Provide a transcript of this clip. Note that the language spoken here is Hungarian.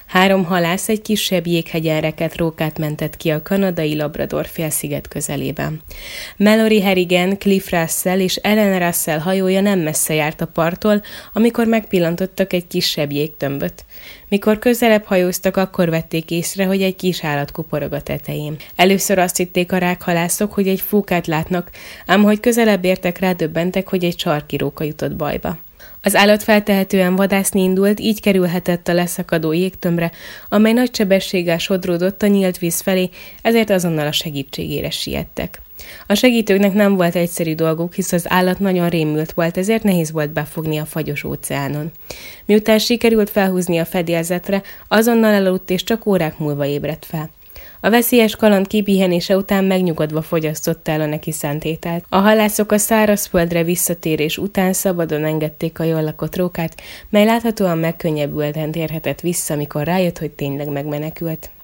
3 halász egy kisebb jéghegyen rekedt rókát mentett ki a kanadai Labrador-félsziget közelében. Mallory Harrigan, Cliff Russell és Ellen Russell hajója nem messze járt a parttól, amikor megpillantottak egy kisebb jégtömböt. Mikor közelebb hajóztak, akkor vették észre, hogy egy kis állat kuporog a tetején. Először azt hitték a rákhalászok, hogy egy fókát látnak, ám hogy közelebb értek, rádöbbentek, hogy egy sarki róka jutott bajba. Az állat feltehetően vadászni indult, így kerülhetett a leszakadó jégtömbre, amely nagy sebességgel sodródott a nyílt víz felé, ezért azonnal a segítségére siettek. A segítőknek nem volt egyszerű dolguk, hisz az állat nagyon rémült volt, ezért nehéz volt befogni a fagyos óceánon. Miután sikerült felhúzni a fedélzetre, azonnal elaludt és csak órák múlva ébredt fel. A veszélyes kaland kipihenése után megnyugodva fogyasztotta el a neki szánt ételt. A halászok a szárazföldre visszatérés után szabadon engedték a jól lakott rókát, mely láthatóan megkönnyebbülten térhetett vissza, amikor rájött, hogy tényleg megmenekült.